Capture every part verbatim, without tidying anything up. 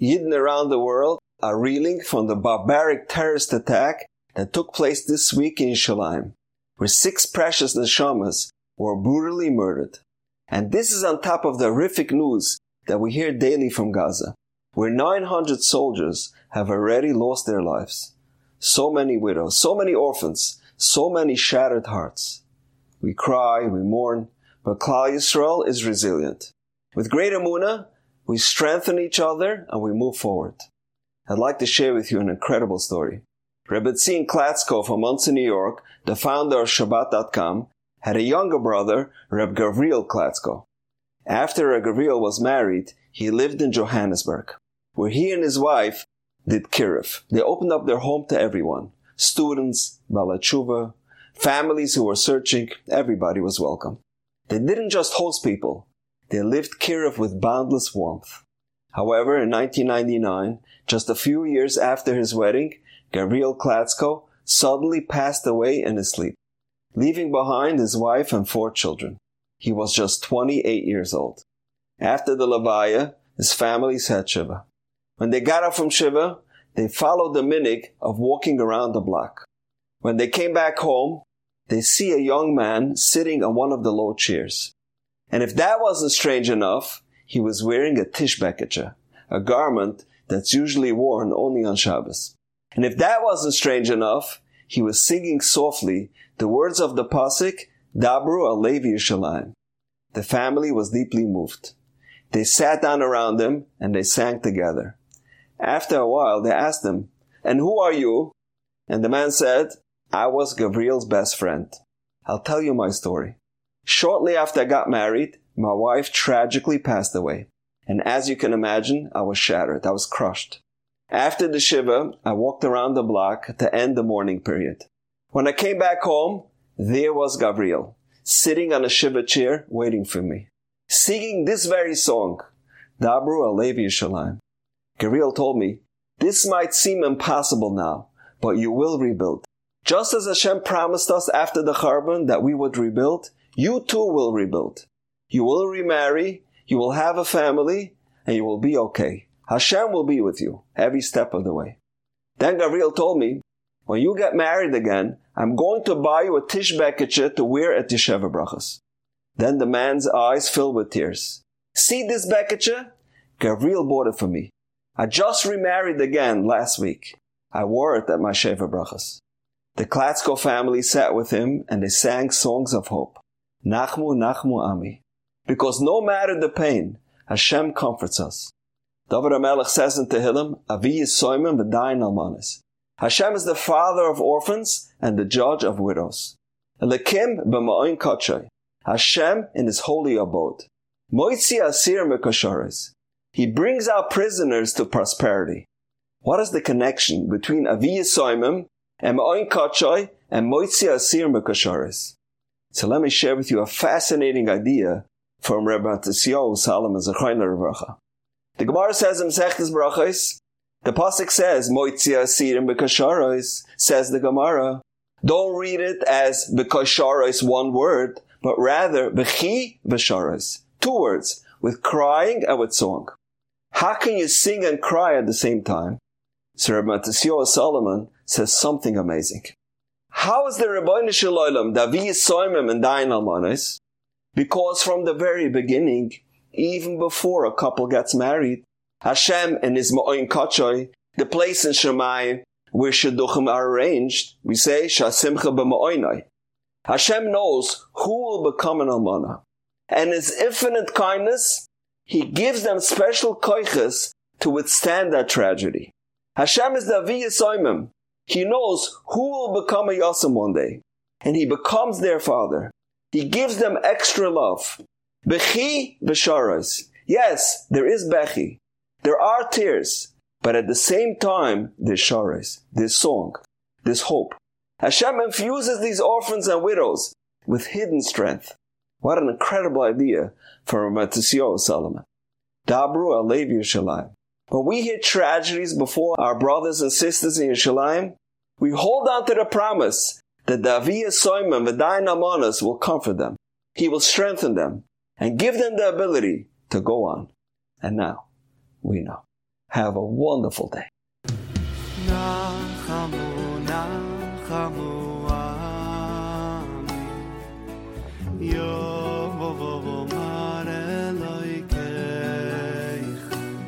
Yidden around the world are reeling from the barbaric terrorist attack that took place this week in Yerushalayim, where six precious neshamas were brutally murdered. And this is on top of the horrific news that we hear daily from Gaza, where nine hundred soldiers have already lost their lives. So many widows, so many orphans, so many shattered hearts. We cry, we mourn, but Klal Yisrael is resilient. With great emunah, we strengthen each other and we move forward. I'd like to share with you an incredible story. Rebbe Tzin Klatzko from Monsey, New York, the founder of Shabbat dot com, had a younger brother, Reb Gavriel Klatzko. After Reb Gavriel was married, he lived in Johannesburg, where he and his wife did kiruv. They opened up their home to everyone. Students, Baalei Teshuva, families who were searching, everybody was welcome. They didn't just host people. They lived kiruv with boundless warmth. However, in nineteen ninety-nine, just a few years after his wedding, Gavriel Klatzko suddenly passed away in his sleep, leaving behind his wife and four children. He was just twenty-eight years old. After the Levaya, his family said Shiva. When they got up from Shiva, they followed the minhag of walking around the block. When they came back home, they see a young man sitting on one of the low chairs. And if that wasn't strange enough, he was wearing a tishbeketcha, a garment that's usually worn only on Shabbos. And if that wasn't strange enough, he was singing softly the words of the pasuk, Dabru Alei Yerushalayim. The family was deeply moved. They sat down around him and they sang together. After a while, they asked him, "And who are you?" And the man said, "I was Gavriel's best friend. I'll tell you my story. Shortly after I got married, my wife tragically passed away. And as you can imagine, I was shattered. I was crushed. After the Shiva, I walked around the block to end the mourning period. When I came back home, there was Gavriel, sitting on a Shiva chair waiting for me, singing this very song, Dabru Alei Yerushalayim. Gavriel told me, "This might seem impossible now, but you will rebuild. Just as Hashem promised us after the Churban that we would rebuild, you too will rebuild. You will remarry, you will have a family, and you will be okay. Hashem will be with you every step of the way." Then Gavriel told me, "When you get married again, I'm going to buy you a tishbeketcha to wear at Yesheva Brachas." Then the man's eyes filled with tears. "See this beketcha? Gavriel bought it for me. I just remarried again last week. I wore it at my Sheva Brachas." The Klatzko family sat with him and they sang songs of hope. Nachmu, Nachmu Ami. Because no matter the pain, Hashem comforts us. David HaMelech says in Tehillim, Avi Yisoimim v'dayin almanis. Hashem is the father of orphans and the judge of widows. Elikim b'ma'oin kachay. Hashem in his holy abode. Moitzi asir mekasharis. He brings out prisoners to prosperity. What is the connection between Avi Yisoimim and Ma'oin kachay and Moitzi asir mekasharis? So let me share with you a fascinating idea from Rebbe Matisyahu Salomon Zechariah Revacha. The Gemara says in Masechtas Brachos, the pasuk says, Moitzi asirim b'kasharos, says the Gemara. Don't read it as b'kasharos, one word, but rather b'chi v'sharos, two words, with crying and with song. How can you sing and cry at the same time? So Rebbe Matisyahu Salomon says something amazing. How is the Rebbeinu Shel Olam, Davi Yisoimim and Dayan Almanis? Because from the very beginning, even before a couple gets married, Hashem in his Ma'oin Kachay, the place in Shemayim where Shidduchim are arranged, we say, Shasimcha b'ma'oinai. Hashem knows who will become an Almana. And his infinite kindness, he gives them special koiches to withstand that tragedy. Hashem is the Avi Yisoimim. He knows who will become a Yasam one day. And he becomes their father. He gives them extra love. Bechi v'sharos. Yes, there is bechi. There are tears. But at the same time, there's sharos. There's song. There's hope. Hashem infuses these orphans and widows with hidden strength. What an incredible idea from Matisyahu Salomon. Dabru Alei Yerushalayim. When we hear tragedies before our brothers and sisters in Yerushalayim, we hold on to the promise that the Avi Yisoimim v'dayin almanos will comfort them. He will strengthen them and give them the ability to go on. And now, we know. Have a wonderful day. Nachamu, nachamu ami, yovovo mareloikeich.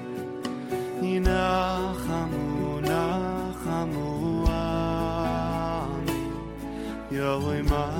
Nachamu, nachamu ami, yovoy